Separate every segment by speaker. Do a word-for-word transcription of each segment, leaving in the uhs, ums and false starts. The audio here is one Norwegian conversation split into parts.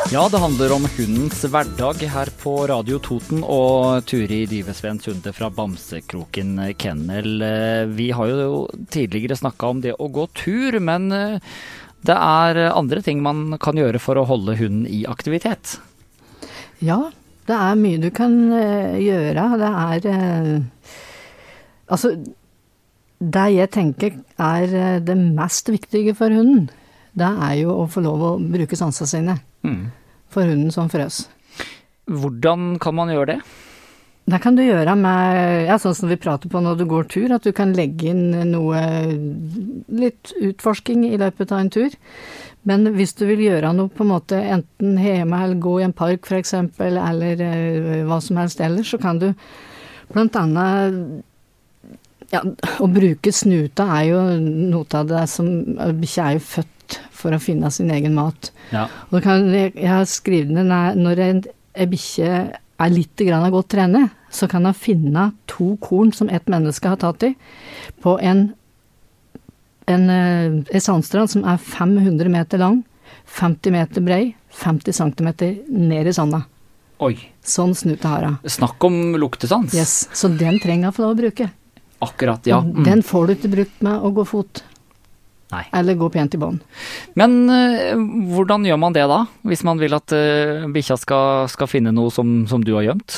Speaker 1: Ja, det handler om hundens hverdag her på Radio Toten, og Turi Divesven Sunde fra Bamsekroken Kennel. Vi har jo tidligere snakket om det å gå tur, men det er andre ting man kan gjøre for å holde hunden i aktivitet.
Speaker 2: Ja, det er mye du kan gjøre. Det er, altså, det jeg tenker er det mest viktige for hunden, det er jo å få lov å bruke sansene sine. Mm. For hunden som frøs.
Speaker 1: Hvordan kan man gjøre det?
Speaker 2: Det kan du gjøre med, ja, sånn som vi prater på når du går tur, at du kan legge inn noe, litt utforsking i løpet av en tur. Men hvis du vil gjøre noe på en måte, enten hjemme eller gå i en park for eksempel, eller uh, hva som helst ellers, så kan du blant annet, ja, å bruke snuta er jo noe av det som, bikkja er jo født for å finne sin egen mat. Ja. Og kan, jeg, jeg har skrevet det, når en, en bikkje er litt grann godt trene, så kan han finne to korn som et menneske har tatt i, på en, en, en sandstrand som er fem hundre meter lang, femti meter brei, femti centimeter ned i sanda.
Speaker 1: Oi.
Speaker 2: Sånn snute har han.
Speaker 1: Snakk om luktesans.
Speaker 2: Yes, så den trenger han for å bruke.
Speaker 1: Akkurat, ja.
Speaker 2: Mm. Den får du ikke brukt med å gå fot.
Speaker 1: Nei.
Speaker 2: Eller gå pent i bånd.
Speaker 1: Men uh, hvordan gjør man det da, hvis man vil at uh, bikkja skal, skal finne noe som, som du har gjemt?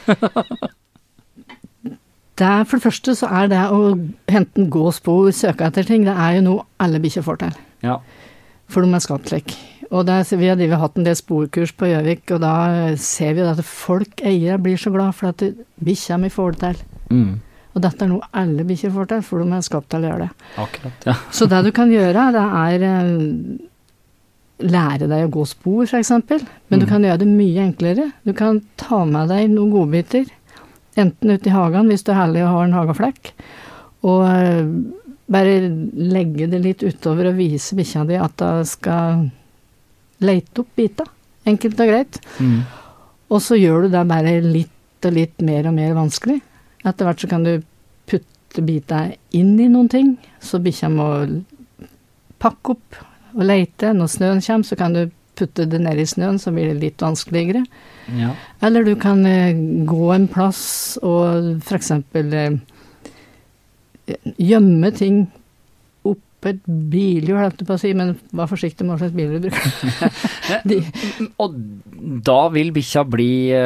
Speaker 2: Det er, for det første så er det å hente en gåspor, søke etter ting, det er jo noe alle bikkjer får til.
Speaker 1: Ja.
Speaker 2: For de er skapslik. Og det, vi har, vi har hatt en del sporkurs på Gjøvik, og da ser vi at folk eier blir så glad for at bikkja mi får det til. Mm. Og dette er noe alle bikkjer får til, for de er skapt til å gjøre det.
Speaker 1: Akkurat, ja.
Speaker 2: Så det du kan gjøre, det er uh, lære deg å gå spor, for eksempel. Men mm. du kan gjøre det mye enklere. Du kan ta med deg noen godbiter, enten ute i hagen, hvis du er heldig og har en hageflekk, og uh, bare legge det litt utover og vise bikkja di at du skal lete opp bita. Enkelt og greit. Mm. Og så gjør du det bare litt og litt mer og mer vanskelig. Etter hvert så kan du putte bita inn i noen ting, så bikkja må pakke opp og lete. Når snøen kommer, så kan du putte det ned i snøen, så blir det litt vanskeligere. Ja. Eller du kan uh, gå en plass og for eksempel uh, gjemme ting opp et bilhjul, holdt jeg på å si, men vær forsiktig med hva slags biler du bruker. De.
Speaker 1: Og da vil bikkja bli,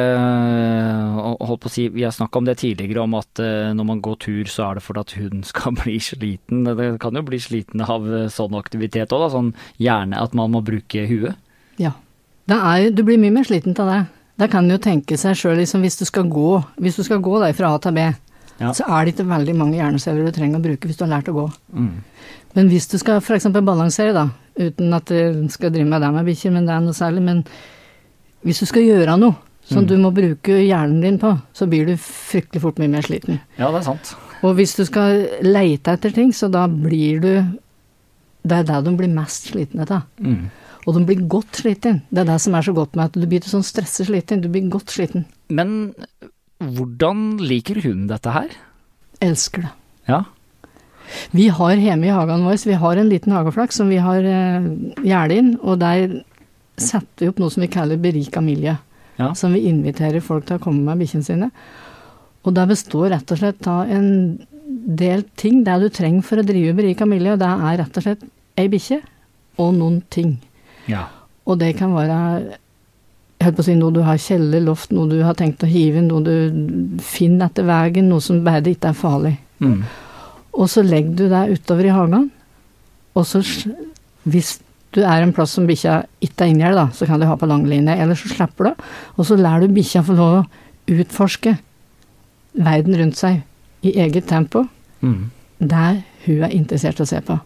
Speaker 1: uh, holdt på å si, vi har snakket om det tidligere, om at uh, når man går tur, så er det for at hunden skal bli sliten. Det kan jo bli sliten av uh, sånn aktivitet også, da, sånn gjerne at man må bruke huet.
Speaker 2: Ja, det er, du blir mye mer sliten av det. Det kan jo tenke seg selv, liksom, hvis du skal gå, hvis du skal gå der fra A til B, ja. Så er det ikke veldig mange hjerneceller du trenger å bruke hvis du har lært å gå. Mm. Men hvis du skal for eksempel balansere da, uten at du skal drive med det med bikkjer, men det er noe særlig, men hvis du skal gjøre noe som mm. du må bruke hjernen din på, så blir du fryktelig fort mye mer sliten.
Speaker 1: Ja, det er sant.
Speaker 2: Og hvis du skal lete etter ting, så da blir du, det er det de blir mest slitne etter. Mm. Og de blir godt sliten. Det er det som er så godt med at du blir sånn stressesliten, du blir godt sliten.
Speaker 1: Men hvordan liker hunden dette her?
Speaker 2: Elsker det.
Speaker 1: Ja.
Speaker 2: Vi har hjemme i hagen vår, vi har en liten hageflakk som vi har eh, gjerde inn, og der setter vi opp noe som vi kaller berika miljø, ja. Som vi inviterer folk til å komme med bikkjene sine. Og det består rett og slett av en del ting, det du trenger for å drive berika miljø, det er rett og slett ei bikkje og noen ting. Ja. Og det kan være, jeg holdt på å si, noe du har kjeller, loft, noe du har tenkt å hive, noe du finner etter veien, noe som bare ikke er farlig. Mm. Og så legger du deg utover i hagen, og så, hvis du er en plass som bikkja ikke er inni her, da, så kan du ha på langlinje, eller så slipper du, og så lærer du bikkja få lov å utforske verden rundt seg i eget tempo, mm. der hun er interessert i å se på.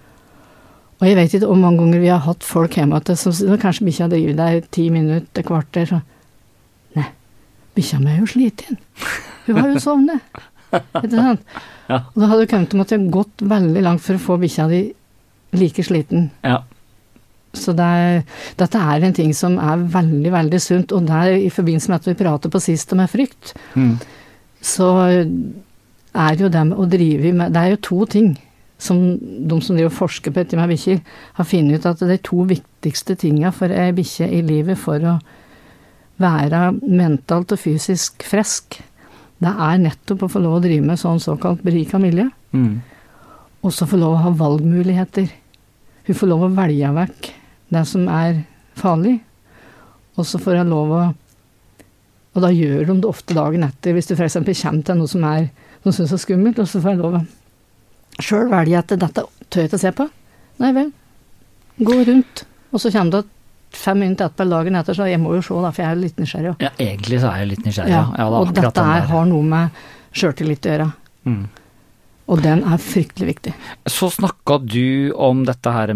Speaker 2: Og jeg vet ikke om mange ganger vi har hatt folk hjemme til, som kanskje bikkja driver der ti minutter, kvarter, så nei, bikkja mi er jo sliten. Hun har jo sovnet. Ikke sant? Ja. Og da hadde du kommet til at jeg gått veldig langt for å få bikkja di like sliten. Ja. Så det er, dette er en ting som er veldig, veldig sunt, og der i forbindelse med at vi prater på sist om frykt, mm. så er jo det med å drive med, det er jo to ting som de som driver og forsker på dette med bikkjer, har funnet ut at de to viktigste tingene for ei bikkje i livet for å være mentalt og fysisk frisk, det er nettopp å få lov å drive med sånn såkalt berika miljø. Mm. Og så få lov å ha valgmuligheter. Hun får lov å velge vekk det som er farlig, og så får jeg lov å, og da gjør de det ofte dagen etter, hvis du for eksempel kommer til noe som er, som synes er skummelt, og så får jeg lov å selv velge at dette tør jeg til å se på. Nei vel, gå rundt, og så kommer det fem minutter etterpå dagen etter, så jeg må jo se da, for jeg er litt nysgjerrig.
Speaker 1: Ja, egentlig så er jeg litt nysgjerrig.
Speaker 2: Ja,
Speaker 1: ja da,
Speaker 2: og dette er, har noe med selvtillit å gjøre. Mm. Og den er fryktelig viktig. Så
Speaker 1: snakket du om dette her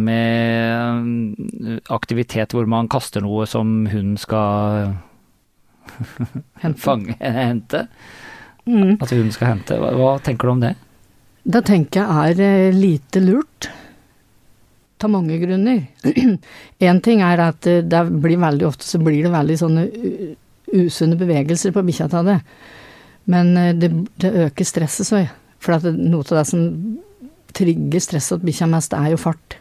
Speaker 1: med aktivitet hvor man kaster noe som hun skal fange, hente. Mm. At hun skal hente. Hva, hva tenker du om det?
Speaker 2: Da tenker jeg er lite lurt. Av mange grunner. En ting er at det blir veldig ofte så blir det veldig sånne usunne bevegelser på bikkja av det. Men det, det øker stresset så. For at noe av det som trigger stresset til bikkja mest er jo fart.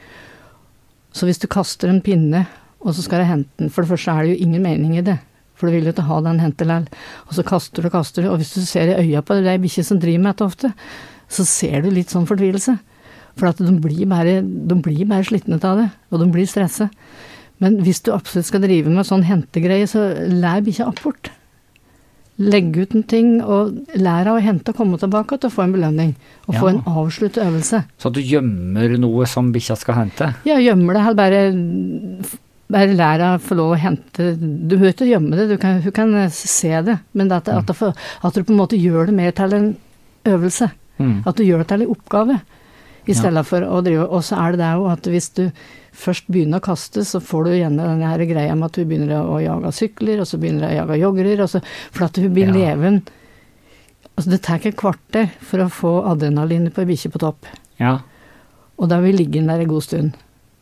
Speaker 2: Så hvis du kaster en pinne, og så skal du hente den, for det første er det jo ingen mening i det. For du vil jo ikke ha den hentelell. Og så kaster du og kaster du, og hvis du ser i øya på det, det er bikkje som driver med dette ofte, så ser du litt sånn fortvilelse. For at de blir bare, de blir bare slittne av det, og de blir stresset. Men hvis du absolutt skal drive med sånn hentegreie, så lær bikkja apport. Legg ut en ting, og lær av å hente og komme tilbake til å få en belønning, og ja. Få en avsluttet øvelse.
Speaker 1: Så du gjemmer noe som bikkja skal hente?
Speaker 2: Ja, gjemmer det, eller bare, bare lær av å få lov å hente. Du behøver ikke gjemme det, du kan, du kan se det, men at, at, at, at du på en måte gjør det mer til en øvelse. Mm. At du gjør det til en oppgave. I stedet ja. For å drive, og så er det det jo at hvis du først begynner å kaste, så får du igjen denne her greia med at du begynner å jage sykler, og så begynner du å jage joggerer, og så, for at du blir ja. Leven. Altså det tar ikke et kvarter for å få adrenalin på en bikkje på topp. Ja. Og da vil ligge der en god stund.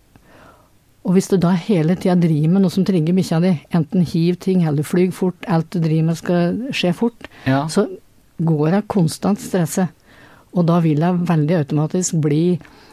Speaker 2: Og hvis du da hele tiden driver med noe som trigger bikkja di, enten hiv ting, eller flyg fort, alt du driver med skal skje fort, ja. Så går det konstant stresset. Og da vil det veldig automatisk bli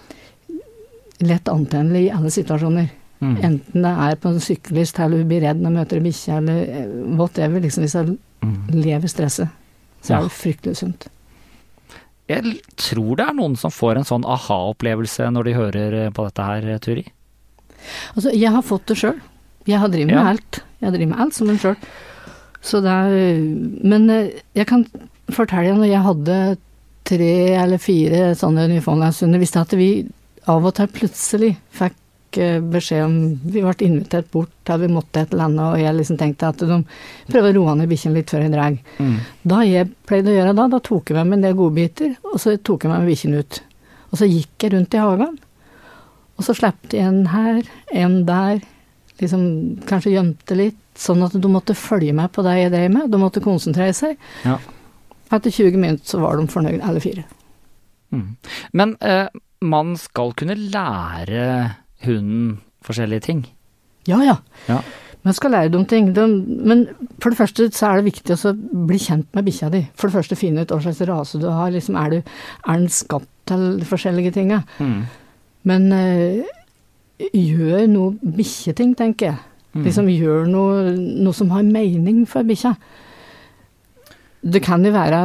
Speaker 2: lett antennelig i alle situasjoner. Mm. Enten det er på en syklist, eller du blir redd når du møter en bikkje, eller whatever, liksom hvis jeg mm. lever stresset, så ja. Er det fryktelig sunt.
Speaker 1: Jeg tror det er noen som får en sånn aha-opplevelse når de hører på dette her, Turi.
Speaker 2: Altså, jeg har fått det selv. Jeg har drivet ja. Med alt. Jeg har drivet med alt som en selv. Så det er, men jeg kan fortelle når jeg hadde tre eller fire sånne Newfoundlandshunder, visste at vi av og til plutselig fikk beskjed om, vi ble invitert bort til vi måtte et eller annet, og jeg liksom tenkte at de prøver å roe ned bikkjen litt før jeg dreg. Mm. Da jeg pleide å gjøre da, da tok jeg med meg en del godbiter, og så tok jeg med meg bikkjen ut. Og så gikk jeg rundt i hagen, og så slappte jeg en her, en der, liksom kanskje gjemte litt, sånn at de måtte følge med på det jeg drev med, de måtte konsentrere seg. Ja. Etter tjue minutter så var de fornøyd, alle fire.
Speaker 1: Mm. Men eh, man skal kunne lære hunden forskjellige ting?
Speaker 2: Ja, ja. ja. Man skal lære dem ting. De, men for det første så er det viktig å bli kjent med bikkja di. For det første finne ut hva slags rase du har. Liksom, er, du, er den skapt til forskjellige ting? Mm. Men eh, gjør noe bikkjeting, tenker jeg. Mm. Liksom gjør noe, noe som har mening for bikkja. Det kan jo være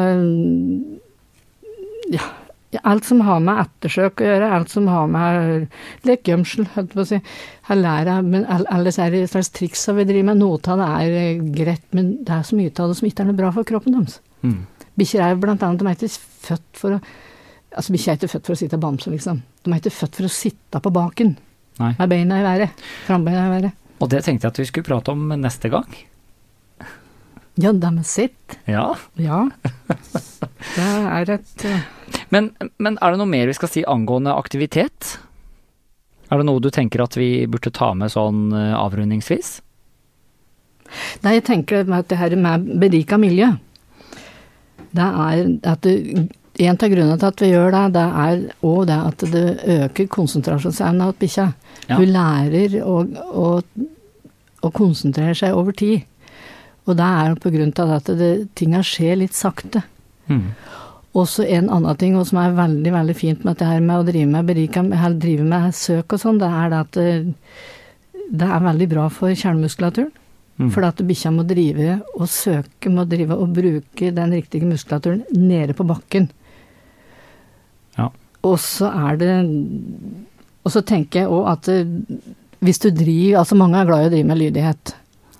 Speaker 2: ja, alt som har med ettersøk å gjøre, alt som har med lekgjømsel, holdt på å si. Jeg lærer, men alle er slags triks vi driver med. Noe av det er greit, men det er så mye av det som ikke er noe bra for kroppen deres. Mm. Bikkjer er blant annet, de er ikke født for å, altså bikkjer er ikke født for å sitte bamse, liksom. De er ikke født for å sitte på baken. Nei. Med beina i været, frambeina i været.
Speaker 1: Og det tenkte jeg at vi skulle prate om neste gang.
Speaker 2: Ja, det med sitt.
Speaker 1: Ja.
Speaker 2: Ja. Det er et... Uh...
Speaker 1: Men, men er det noe mer vi skal si angående aktivitet? Er det noe du tenker at vi burde ta med sånn uh, avrundingsvis?
Speaker 2: Nei, jeg tenker at det her med berika miljø, det er at det, en av grunnene til at vi gjør det, det er også det at det øker konsentrasjonsevnen av bikkja. Ja. Hun lærer å, å, å konsentrere seg over tid. Og det er på grunn av at det, tingene skjer litt sakte. Mm. Også en annen ting, og som er veldig, veldig fint med dette her med å drive med berika, eller drive med søk og sånn, det er det at det er veldig bra for kjernemuskulaturen. Mm. For at bikkja må drive og søke, må drive og bruke den riktige muskulaturen nede på bakken.
Speaker 1: Ja.
Speaker 2: Og så er det, og så tenker jeg også at hvis du driver, altså mange er glad i å drive med lydighet.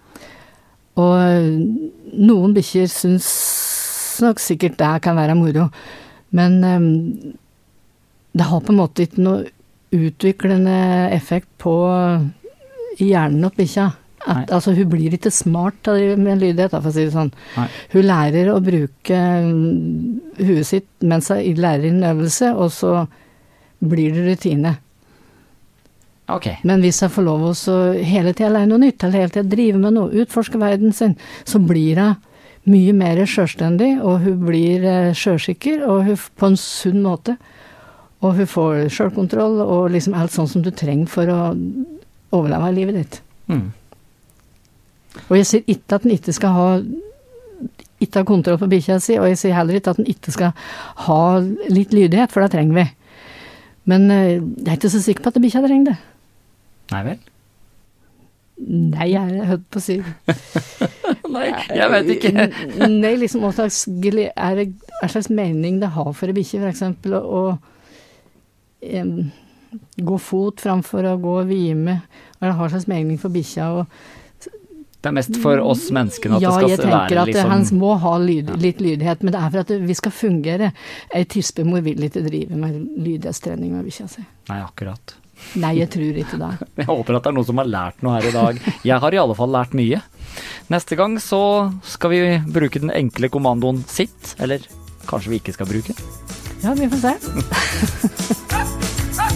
Speaker 2: Og noen bikkjer syns nok sikkert det kan være moro, men um, det har på en måte ikke noe utviklende effekt på hjernen opp bikkja. At, altså, hun blir ikke smart med lydighet, for å si det sånn.
Speaker 1: Nei.
Speaker 2: Hun lærer å bruke huet sitt mens hun lærer en øvelse, og så blir det rutine.
Speaker 1: Okay.
Speaker 2: Men hvis jeg får lov å hele tiden lære noe nytt, eller hele tiden drive med noe, utforske verden sin, så blir hun mye mer selvstendig, og hun blir selvsikker, og hun på en sunn måte. Og hun får selvkontroll, og liksom alt sånt som du trenger for å overleve i livet ditt.
Speaker 1: Mm.
Speaker 2: Og jeg sier ikke at den ikke skal ha ikke ha kontroll på bikkja si, og jeg sier heller ikke at den ikke skal ha litt lydighet, for det trenger vi. Men jeg er ikke så sikker på at bikkja trenger det.
Speaker 1: Nei vel?
Speaker 2: Nei, jeg er hørt på å si.
Speaker 1: Nei, jeg vet ikke.
Speaker 2: Nei, liksom, hva slags, er det en slags mening det har for en bikkje, for eksempel, å, å um, gå fot framfor å gå vime, og det har en slags mening for bikkja, og
Speaker 1: det er mest for oss menneskene at
Speaker 2: ja,
Speaker 1: det skal være liksom...
Speaker 2: Ja, jeg tenker at han må ha lyd, litt lydighet, men det er for at vi skal fungere. Jeg tispemor vil ikke drive med lydighetstrening med bikkja si.
Speaker 1: Nei, akkurat.
Speaker 2: Nei, jeg tror ikke det.
Speaker 1: Jeg håper at det er noen som har lært noe her i dag. Jeg har i alle fall lært mye. Neste gang så skal vi bruke den enkle kommandoen sitt, eller kanskje vi ikke skal bruke.
Speaker 2: Ja, vi får se.